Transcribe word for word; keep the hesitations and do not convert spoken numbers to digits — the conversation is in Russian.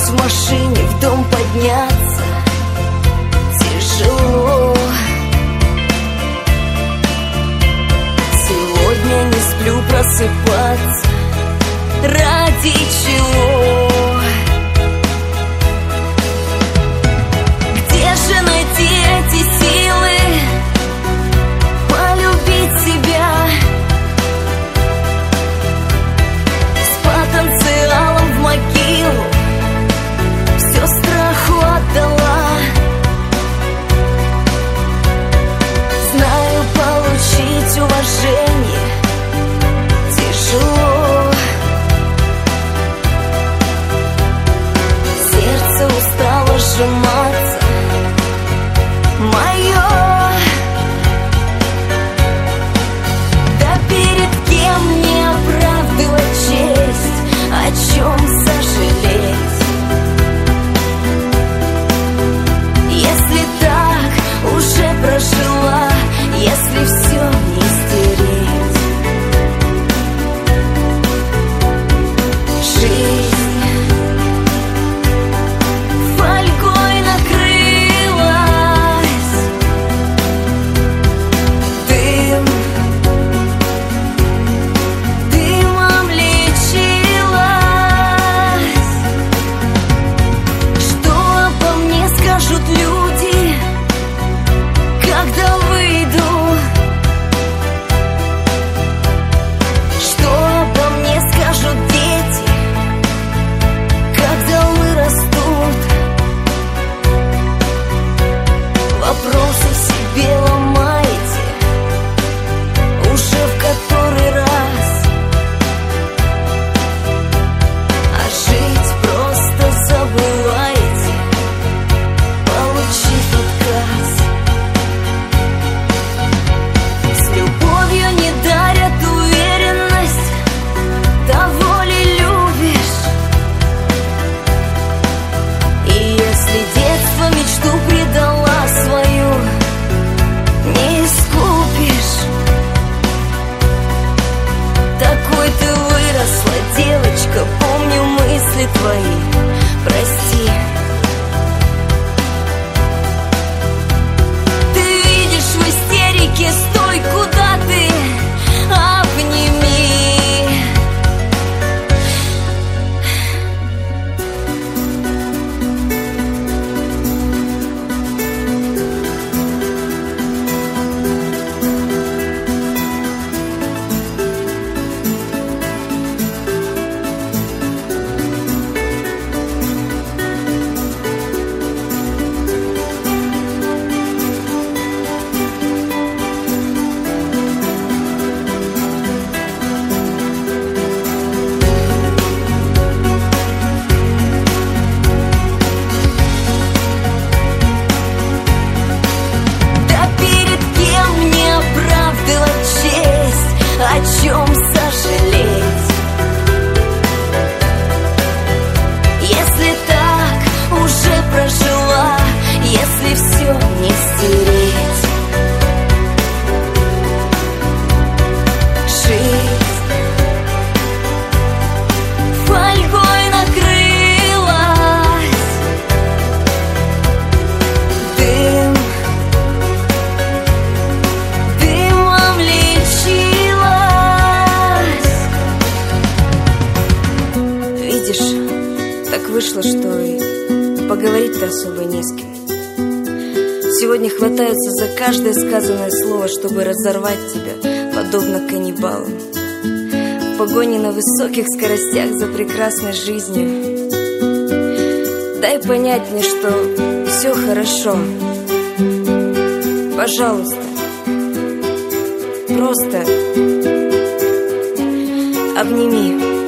Пытаюсь в машине в дом подняться, тяжело. Сегодня не сплю, просыпаться ради чего? Где же найти эти силы полюбить себя? С потенциалом в могилу все страху отдала. Знаю, получить уважение тяжело. Сердце устало сжиматься мое. Да перед кем мне оправдывать честь, о чем сожалеть? Если так уже прожила, если все не стереть. Жизнь фольгой накрылась, дым дымом лечилась. Что обо мне скажут люди, когда выйду? Что обо мне скажут дети, когда вырастут? Вопросы себе ломаете уже в который раз, а жить просто забываете, получив отказ. С любовью не дарят уверенность, того ли любишь? И если детство мечту предала свою, не искупишь. Такой ты выросла, девочка, помню мысли твои, прости. Ты видишь в истерике, стой, куда ты, обними. Да перед кем мне оправдывать честь, о чем сожалеть? Если так уже прожила, если все не стереть. Жизнь фольгой накрылась, дым дымом лечилась. Видишь, так вышло, что и поговорить-то особо не с кем. Сегодня хватаются за каждое сказанное слово, чтобы разорвать тебя, подобно каннибалам. В погоне на высоких скоростях за прекрасной жизнью. Дай понять мне, что все хорошо. Пожалуйста, просто обними.